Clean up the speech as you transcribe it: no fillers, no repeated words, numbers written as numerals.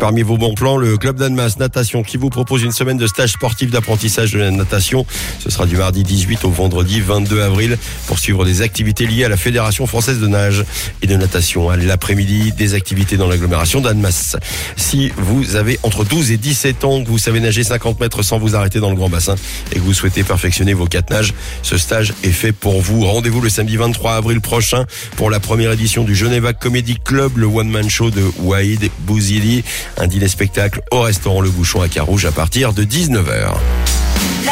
Parmi vos bons plans, le club d'Annemasse Natation qui vous propose une semaine de stage sportif d'apprentissage de la natation. Ce sera du mardi 18 au vendredi 22 avril pour suivre des activités liées à la Fédération française de nage et de natation. À l'après-midi, des activités dans l'agglomération d'Annemasse. Si vous avez entre 12 et 17 ans, que vous savez nager 50 mètres sans vous arrêter dans le grand bassin et que vous souhaitez perfectionner vos 4 nages, ce stage est fait pour vous. Rendez-vous le samedi 23 avril prochain pour la première édition du Geneva Comedy Club, le one-man show de Waïd Bouzili. Un dîner spectacle au restaurant Le Bouchon à Carouge à partir de 19h.